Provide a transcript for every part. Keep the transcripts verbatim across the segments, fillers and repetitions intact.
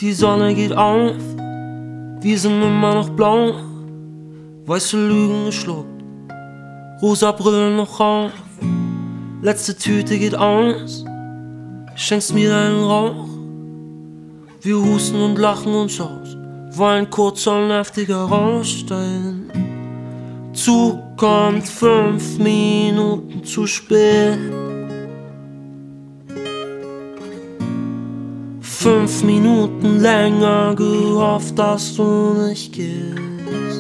Die Sonne geht auf, wir sind immer noch blau. Weiße Lügen geschluckt, rosa Brillen noch auf. Letzte Tüte geht aus, schenkst mir deinen Rauch. Wir husten und lachen uns aus, weil ein kurzer, nerviger Rauschstein zukommt fünf Minuten zu spät. Fünf Minuten länger gehofft, dass du nicht gehst.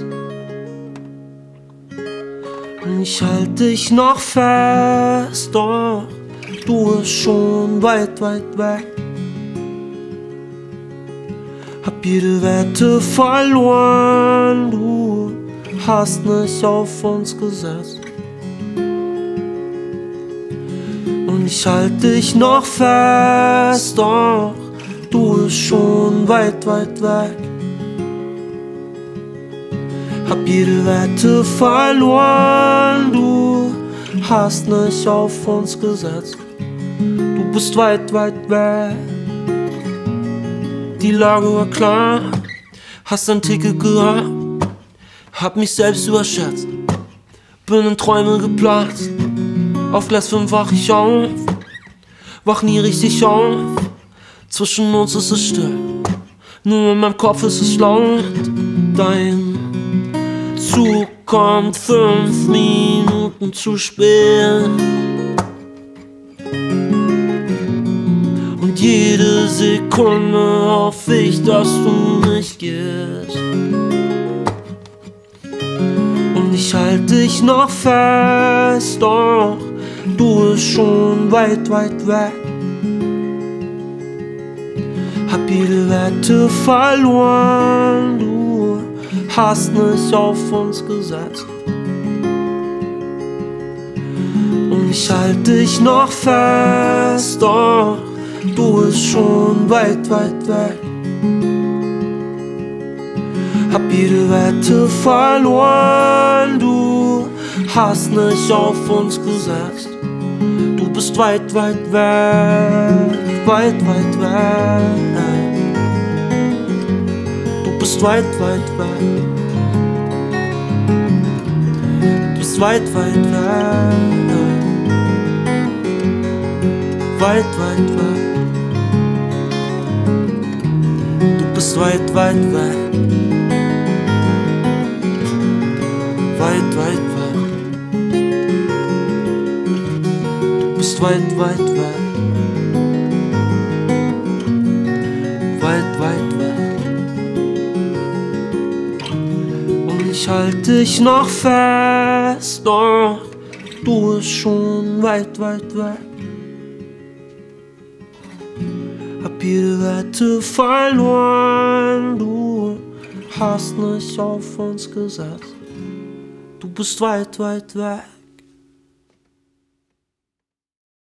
Ich halt dich noch fest, doch du bist schon weit, weit weg. Hab jede Wette verloren, du hast nicht auf uns gesetzt. Und ich halt dich noch fest, doch du bist schon weit, weit weg. Hab jede Wette verloren, du hast nicht auf uns gesetzt. Du bist weit, weit weg. Die Lage war klar, hast ein Ticket gehabt, hab mich selbst überschätzt, bin in Träume geplatzt. Auf Gleis fünf wach ich auf, wach nie richtig auf. Zwischen uns ist es still, nur in meinem Kopf ist es laut. Dein Zug kommt fünf Minuten zu spät. Und jede Sekunde hoffe ich, dass du nicht gehst. Und ich halte dich noch fest, doch du bist schon weit, weit weg. Hab jede Wette verloren, du hast nicht auf uns gesetzt. Und ich halte dich noch fest, doch du bist schon weit, weit weg. Hab jede Wette verloren, du hast nicht auf uns gesetzt. Du bist weit, weit weg, weit, weit weg. Du bist weit, weit weg. Du bist weit, weit weg. Weit, weit weg. Du bist weit, weit weg. Weit, weit weg. Du bist weit, weit weg. Weit, weit weg. Und ich halte dich noch fest, doch du bist schon weit, weit weg. Hab jede Wette verloren, du hast nicht auf uns gesetzt. Du bist weit, weit weg.